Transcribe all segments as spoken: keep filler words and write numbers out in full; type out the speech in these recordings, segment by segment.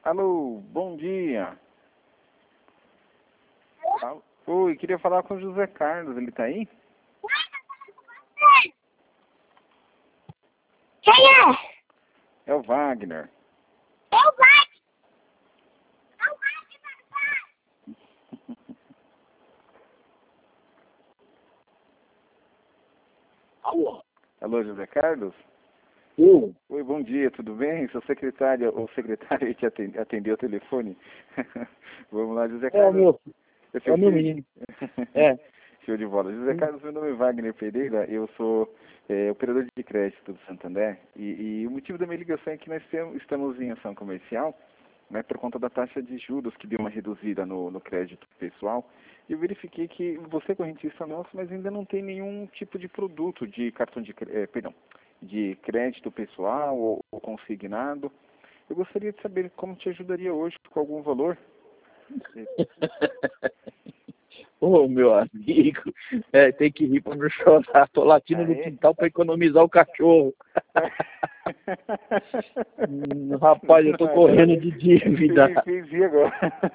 Alô, bom dia. Al- Oi, queria falar com o José Carlos, ele tá aí? Quem é? É o Wagner. Eu vai. Eu vai. Alô? Alô, José Carlos? Sim. Oi, bom dia, tudo bem? Sou secretária ou secretária que aten- atendeu o telefone. Vamos lá, José É o Carlos. meu, É é seu o meu filho? menino. É. Show de bola. José Carlos, meu nome é Wagner Pereira, eu sou é, operador de crédito do Santander e, e o motivo da minha ligação é que nós temos, estamos em ação comercial, né, por conta da taxa de juros que deu uma reduzida no, no crédito pessoal. E eu verifiquei que você é correntista nosso, mas ainda não tem nenhum tipo de produto de cartão de, cre- eh, perdão, de crédito pessoal ou, ou consignado. Eu gostaria de saber como te ajudaria hoje com algum valor. Ô, meu amigo, é, tem que rir pra não chorar. Tô latindo no Aê. quintal pra economizar o cachorro. Hum, rapaz, eu tô Não, agora correndo de dívida. fez, fez rir agora.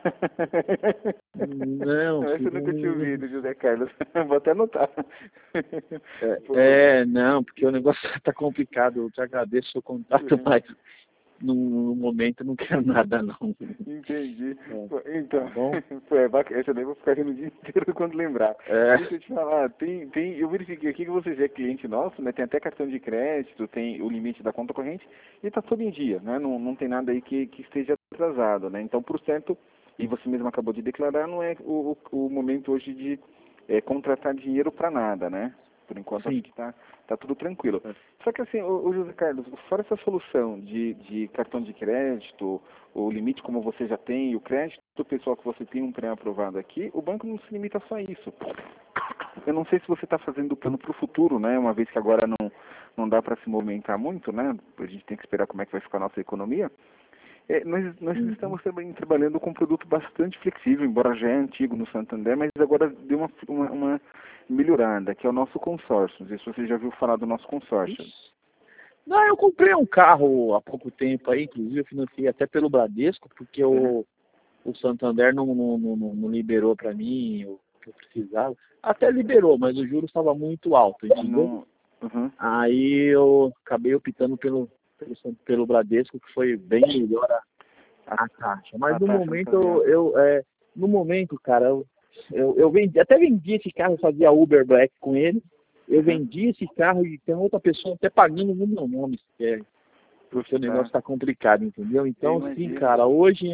Não, Essa eu nunca tinha filho. ouvido, José Carlos. Vou até anotar. Pô, É, é, não, porque o negócio tá complicado. Eu te agradeço o seu contato, mas no, no momento eu não quero nada, não. entendi. É, Pô, então, tá bom? pô, é bacana. Essa daí eu vou ficar rindo o dia inteiro quando lembrar. É. Deixa eu te falar, tem, tem, eu verifiquei aqui que você já é cliente nosso, né? Tem até cartão de crédito, tem o limite da conta corrente e tá tudo em dia, né? Não, não tem nada aí que, que esteja atrasado, né? Então, por certo, e você mesmo acabou de declarar, não é o, o, o momento hoje de é, contratar dinheiro para nada, né? Por enquanto acho Sim. que tá, tá tudo tranquilo. Só que assim, o, José Carlos, fora essa solução de, de cartão de crédito, o limite como você já tem, e o crédito pessoal que você tem um pré-aprovado aqui, o banco não se limita só a isso. Eu não sei se você está fazendo plano para o futuro, né? Uma vez que agora não, não dá para se movimentar muito, né? A gente tem que esperar como é que vai ficar a nossa economia. É, nós nós Uhum. estamos também trabalhando com um produto bastante flexível, embora já é antigo no Santander, mas agora deu uma, uma, uma melhorada, que é o nosso consórcio. Não sei se você já ouviu falar do nosso consórcio. Não, eu comprei um carro há pouco tempo aí, inclusive eu financiei até pelo Bradesco, porque Uhum. o, o Santander não, não, não, não liberou para mim o que eu precisava. Até liberou, mas o juro estava muito alto, entendeu? Não, uhum. Aí eu acabei optando pelo, pelo, San- pelo Bradesco, que foi bem melhor a, A, a taxa. Mas a no taxa não momento, fazia. eu, eu, é, no momento, cara, eu, eu, eu vendi, até vendi esse carro, eu fazia Uber Black com ele. Eu Uhum. vendi esse carro e tem outra pessoa até pagando no meu nome, que é, porque o negócio Tá. está complicado, entendeu? Eu Então, sim, imagino. cara, hoje,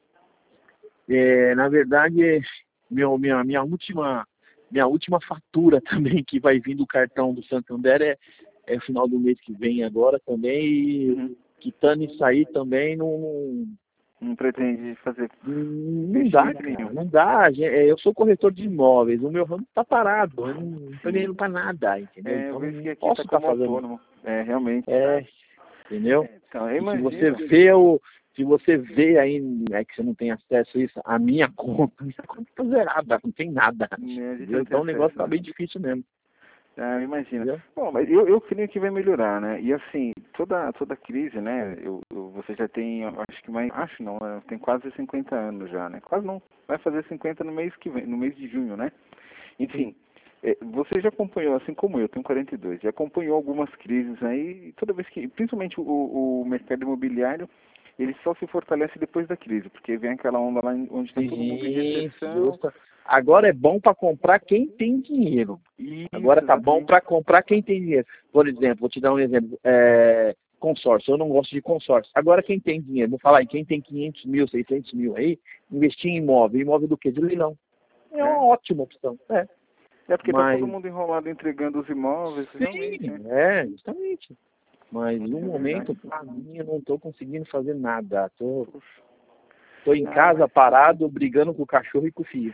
é, na verdade, meu, minha, minha, última, minha última fatura também que vai vir do cartão do Santander é, é final do mês que vem agora também, e Uhum. quitando isso aí também não, Não pretende fazer não dá, investimento cara, nenhum. não dá. Gen- é, Eu sou corretor de imóveis, o meu ramo está parado, eu não estou Sim. ganhando para nada, entendeu? É, eu Então vejo que não aqui posso está estar como fazendo. autônomo. É, realmente. É, entendeu? Então, eu E se você imagino. vê o, se você vê aí, é que você não tem acesso a isso, a minha conta, minha conta está zerada, não tem nada. Né, a gente Entendeu? não tem Então o negócio acesso, tá né? bem difícil mesmo. Ah, imagina. Entendeu? Bom, mas eu, eu creio que vai melhorar, né? E assim, toda toda crise, né? Eu, eu- você já tem, eu acho que mais, acho não, né, tem quase cinquenta anos já, né? Quase não, vai fazer cinquenta no mês que vem, no mês de junho, né? Sim. Enfim, eh, você já acompanhou, assim como eu, tenho quarenta e dois, já acompanhou algumas crises aí, e toda vez que, principalmente o, o mercado imobiliário, ele só se fortalece depois da crise, porque vem aquela onda lá em- onde está todo mundo em Sim, recessão. justa. Agora é bom para comprar quem tem dinheiro. Agora Isso, tá bom exatamente. para comprar quem tem dinheiro. Por exemplo, vou te dar um exemplo. É, consórcio, eu não gosto de consórcio. Agora quem tem dinheiro, vou falar aí, quem tem quinhentos mil, seiscentos mil aí, investir em imóvel. Imóvel do quê? De leilão. É É. uma ótima opção. É. É porque tá todo Mas, mundo enrolado entregando os imóveis, realmente, sim, né? é, justamente. Mas no É momento, verdade. pra mim, eu não estou conseguindo fazer nada. Tô, Puxa. tô em Não, casa mas... parado, brigando com o cachorro e com o filho.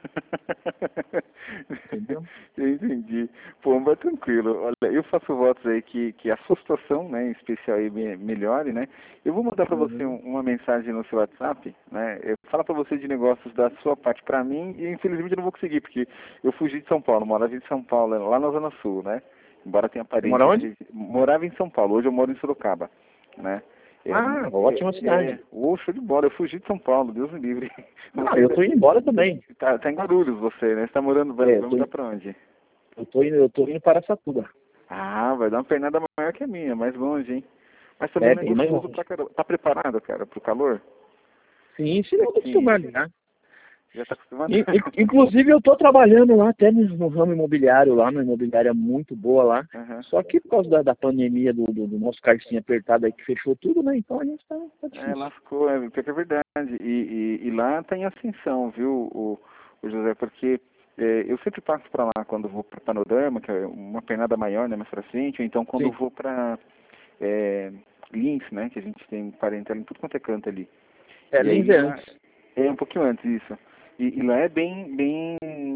Entendeu? Eu entendi. Pô, mas tranquilo. Olha, eu faço votos aí que, que a sua situação, né, em especial aí, me- melhore, né? Eu vou mandar para você Uhum. um- uma mensagem no seu WhatsApp, né? Eu falo para você de negócios da sua parte para mim e infelizmente eu não vou conseguir, porque eu fugi de São Paulo, morava em São Paulo, lá na Zona Sul, né? Embora tenha Você mora parente na onde? regi- morava em São Paulo, hoje eu moro em Sorocaba, né? É, Ah, é, ótima cidade. É, ô, show de bola, eu fugi de São Paulo, Deus me livre. Ah, eu tô indo embora também. Tá, tá em Guarulhos você, né? Você tá morando, vai, É, vai eu tô, mudar in- pra onde? eu tô indo, eu tô indo para Araçatuba. Ah, vai dar uma pernada maior que a minha, mais longe, hein? Mas também É não é bem mais gostoso longe. pra caramba. Tá preparado, cara, pro calor? Sim, sim, eu tô Aqui, acostumado já. já tá acostumado? In- in- Inclusive, eu estou trabalhando lá até no no ramo imobiliário, lá, numa imobiliária muito boa lá. Aham. Só que por causa da, da pandemia, do, do, do nosso cartinho apertado aí que fechou tudo, né? Então a gente tá, tá É, difícil. lascou, é, pior que é verdade. E, e, e lá tem ascensão, viu, o, o José, porque é, eu sempre passo pra lá quando vou pra Panorama, que é uma pernada maior, né, mais pra frente, ou então quando Sim. vou pra é, Lins, né, que a gente tem parentela em tudo quanto é canto ali. É, E aí Lins é lá, antes. é um pouquinho antes isso. E, e lá é bem, bem,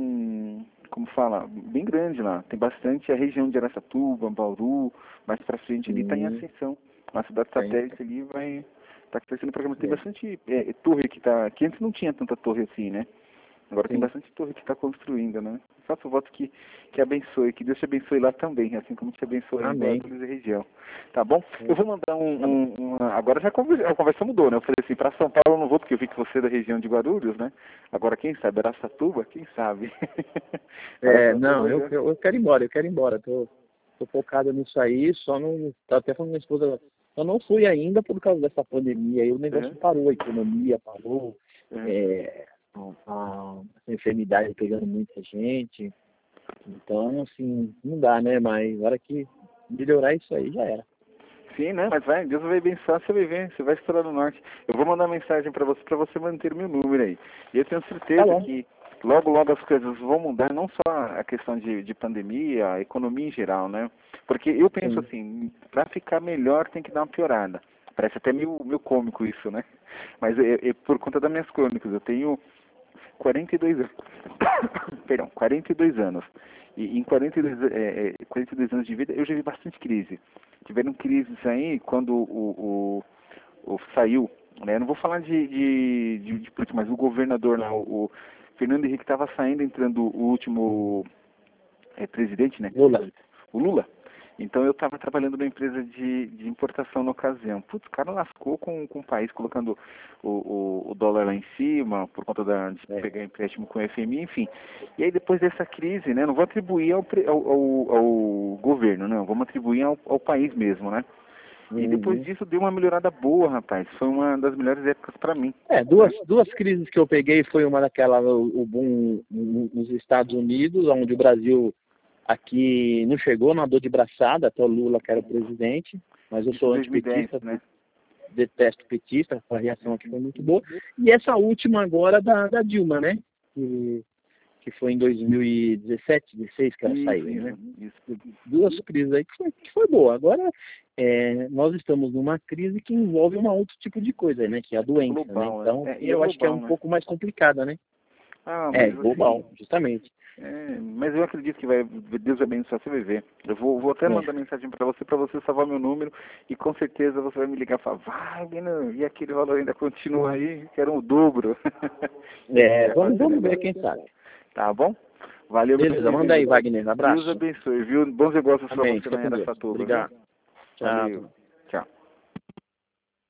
como fala, bem grande lá. Tem bastante a região de Araçatuba, Bauru, mais pra frente ali tá em Sim, ascensão. A cidade tem. satélite ali vai tá crescendo o programa. Tem É. bastante é, torre que tá, que antes não tinha tanta torre assim, né? Agora tem Sim. bastante torre que está construindo, né? Faço voto que, que abençoe, que Deus te abençoe lá também, assim como te abençoe em Amém. Guarulhos e região. Tá bom? É. Eu vou mandar um... Tá bom. um, uma- agora já a conversa, a conversa mudou, né? Eu falei assim, para São Paulo eu não vou porque eu vi que você é da região de Guarulhos, né? Agora quem sabe, Araçatuba, quem sabe? É, não, Araçatuba eu, já... eu, eu quero ir embora, eu quero ir embora. Tô, tô focado nisso aí, só não. Tá até falando com minha esposa, eu não fui ainda por causa dessa pandemia aí, o negócio Uhum, parou, a economia parou, uhum. é, a, a enfermidade pegando muita gente. Então, assim, não dá, né? Mas na hora que melhorar isso aí já era. Sim, né? Mas vai, Deus vai abençoar, você vai ver, você vai estourar no norte. Eu vou mandar mensagem para você, para você manter o meu número aí. E eu tenho Tá certeza bom. que logo, logo as coisas vão mudar, não só a questão de, de pandemia, a economia em geral, né? Porque eu penso Sim. assim, para ficar melhor tem que dar uma piorada. Parece até meio, meio cômico isso, né? Mas é, é por conta das minhas crônicas. Eu tenho quarenta e dois anos. Perdão, quarenta e dois anos. E em quarenta e dois, é, é, quarenta e dois anos de vida eu já vi bastante crise. Tiveram crises aí quando o, o, o saiu, né? Eu não vou falar de, de, de, de política, mas o governador lá, o, o Fernando Henrique estava saindo, entrando o último é, presidente, né? Lula. O Lula. Então eu estava trabalhando numa empresa de, de importação na ocasião. Putz, o cara lascou com, com o país, colocando o, o, o dólar lá em cima, por conta da, de É. pegar empréstimo com o F M I, enfim. E aí depois dessa crise, né, não vou atribuir ao, pre- ao, ao, ao governo, não, vamos atribuir ao, ao país mesmo, né? E depois Uhum. disso deu uma melhorada boa, rapaz. Foi uma das melhores épocas para mim. É, duas, duas crises que eu peguei foi uma daquela, o, o boom nos Estados Unidos, onde o Brasil aqui não chegou, nadou de braçada, até o Lula que era o presidente, mas eu Isso em sou dois mil e dez, antipetista, né? detesto petista, a reação aqui foi muito boa. E essa última agora da, da Dilma, né? Que, que foi em dois mil e dezessete, dezesseis que ela Isso, saiu, né? isso, isso. Duas crises aí que foi, que foi boa. Agora, é, nós estamos numa crise que envolve um outro tipo de coisa, né? Que é a doença, né? Global, Então, é. É, e é eu acho que é global, um né? pouco mais complicada, né? Ah, É, mas global, assim, justamente. é, mas eu acredito que vai, Deus abençoar, você vai ver. Eu vou, vou até É, mandar mensagem para você, para você salvar meu número, e com certeza você vai me ligar e falar, vai, Guilherme, e aquele valor ainda continua aí, que era o dobro. é Vai vamos, fazer vamos ver, negócio. quem sabe. Tá bom? Valeu, meu Beleza, manda querido. aí, Wagner. Deus Abraço. abençoe, viu? Bons negócios para Amém. você Fica lá em com Deus. Araçatuba, viu? Obrigado. Tchau. Valeu.